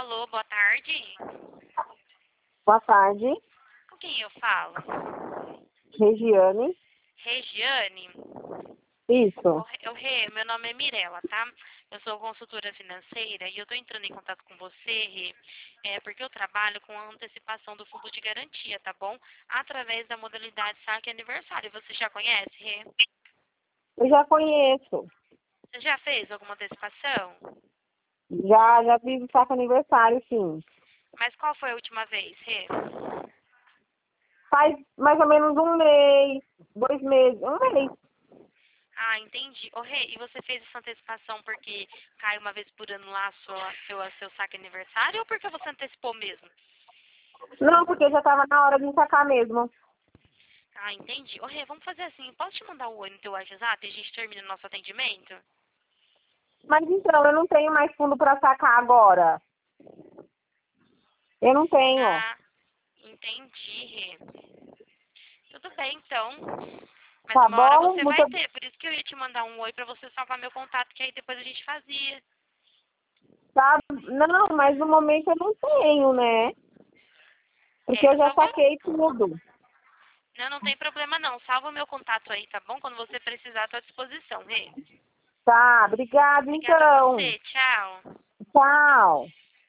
Alô, boa tarde. Boa tarde, Com quem eu falo? Regiane. Regiane? Isso. Rê, meu nome é Mirela, tá? Eu sou consultora financeira e eu tô entrando em contato com você, Rê, porque eu trabalho com a antecipação do fundo de garantia, tá bom? Através da modalidade saque aniversário. Você já conhece, Rê? Eu já conheço. Você já fez alguma antecipação? Já fiz o saco aniversário, sim. Mas qual foi a última vez, Rê? Faz mais ou menos um mês, 2 meses, um mês. Ah, entendi. Ô, Rê, e você fez essa antecipação porque cai uma vez por ano lá seu saque aniversário ou porque você antecipou mesmo? Não, porque já estava na hora de sacar mesmo. Ah, entendi. Ô, Rê, vamos fazer assim. Posso te mandar um oi no teu WhatsApp e a gente termina o nosso atendimento? Mas então, eu não tenho mais fundo para sacar agora. Eu não tenho. Ah, entendi, Rê. Tudo bem, então. Mas Tá uma hora bom? você vai ter. Por isso que eu ia te mandar um oi pra você salvar meu contato, que aí depois a gente fazia. Tá. Não, mas no momento eu não tenho, né? Porque eu Eu já só vou... saquei tudo. Não, não tem problema não. Salva o meu contato aí, tá bom? Quando você precisar, tô à disposição, Rê. Tá, obrigada Obrigada a então. você. Tchau. Tchau.